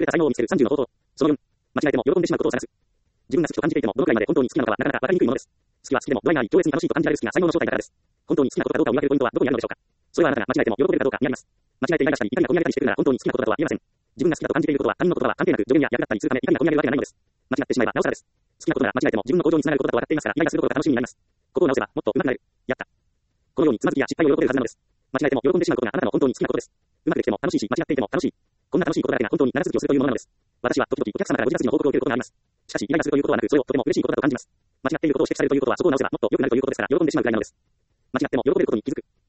れた才能を見つける30の方法。その4、間違えても喜んでしまうことを探す。自分が好きと感じていても、どのくらいまで本当に好きなのかはなかなかわかりにくいものです。好きは好きでも、度合いがあり、強烈に楽しいと感じられる好きが才能の正体だからです。本当に好きなことかどうかを見分けるポイントはどこにあるのでしょうか。それはあなたが間違えても喜べるかどうかにあります。間違えてイライラしたり、怒りがこみ上げたりしてくるなら本当に好きなことだとは言えません。自分が好きだと感じていることは他人のことは関係なく助言や役立ったりするため怒りがこみ上げるわけがないのです。間違ってしまえばなおさらです。好きなことなら間違えても自分の向上につながることだと分かっていますから、イライラすることが楽しみになります。ここを直せばもっと上手くなる。やった。このようにつまずきや失敗を喜べるはずなのです。間違えても喜んでしまうことがあなたの本当に好きなことです。うまくできても楽しいし、間違っていても楽しい。こんな楽しいことだけが本当に長続きをするというものなのです。私は時々お客様からご自立の報告を受けることがあります。しかし、イライラするということはなく、それをとても嬉しいことだと感じます。間違っていることを指摘されるということは、そこを直せばもっと良くなるということですから、喜んでしまうくらいなのです。間違っても喜べることに気づく。